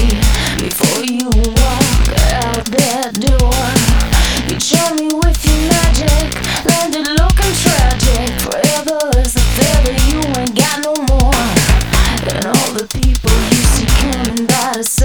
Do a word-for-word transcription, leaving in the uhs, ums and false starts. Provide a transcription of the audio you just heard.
before you walk out that door. You charm me with your magic.